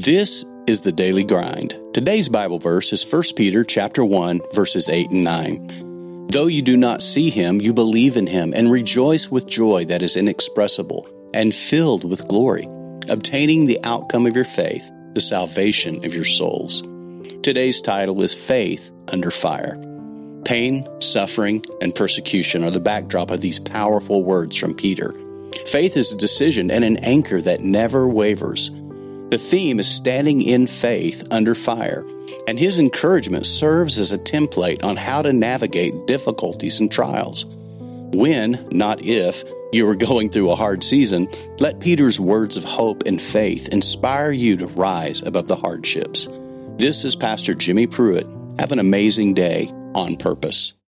This is the Daily Grind. Today's Bible verse is 1 Peter chapter 1, verses 8 and 9. Though you do not see him, you believe in him and rejoice with joy that is inexpressible and filled with glory, obtaining the outcome of your faith, the salvation of your souls. Today's title is Faith Under Fire. Pain, suffering, and persecution are the backdrop of these powerful words from Peter. Faith is a decision and an anchor that never wavers. The theme is standing in faith under fire, and his encouragement serves as a template on how to navigate difficulties and trials. When, not if, you are going through a hard season, let Peter's words of hope and faith inspire you to rise above the hardships. This is Pastor Jimmy Pruitt. Have an amazing day on purpose.